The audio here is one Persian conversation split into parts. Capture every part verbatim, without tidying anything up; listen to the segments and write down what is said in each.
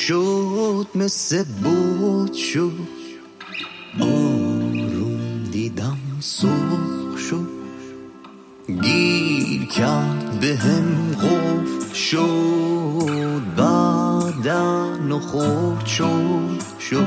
شد مثل بود شد آروم دیدم سرخ شد گیر کرد به هم قفل شد بعدن و خورد شد شد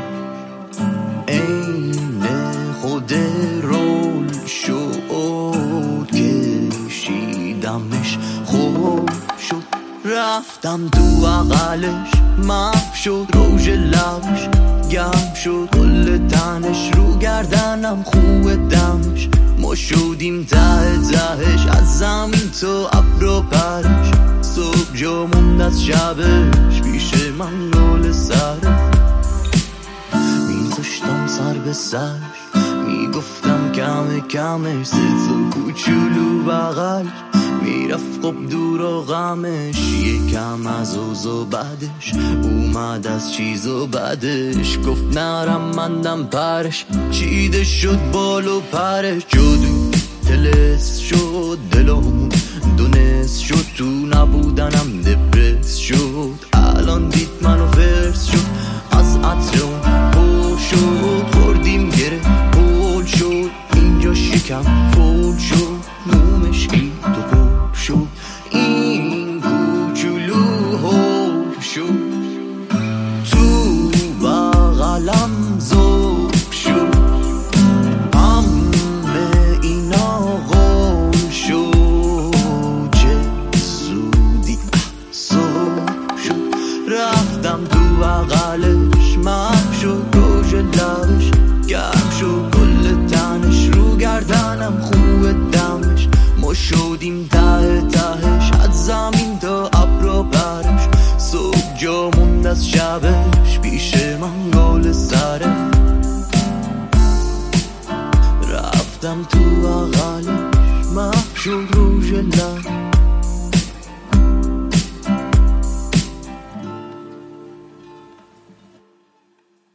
این خود رول شد کشیدمش خوب شد رفتم تو عقلش محو شد روژ لبش گم شد کل تنش رو گردنم خوب دمش ما شدیم ته تهش از زمین تو ابر و پرش صبح جا موند از شبش پیش من گل سرش میذاشتم سر به سرش میگفتم کم کمش سه کوچولو بغل میرفت خب دور و غمش یکم از اوز و بعدش اومد از چیز و بعدش گفت نرم مندم پرش چیده شد بال و پرش جادو تلس شد دلمون دونست شد تو نبودنم دپرس شد الان دید منو فرس شد از عطرم پر شد خوردیم گره پول شد اینجا شکم فول شد نومش گید و پر شد این کوچولو هول شد تو بغلم زوب شد همه اینا غول شد چه زودی صبح شد رفتم تو بغلش محو شد روژ لبش گرم شد کل تنش رو گردنم خوب دمش ما شدیم ته تهش از زمین تا ابر و پرش صبح جا موند از شبش پیش من گل سرش رفتم تو بغلش محو شد روژ لبش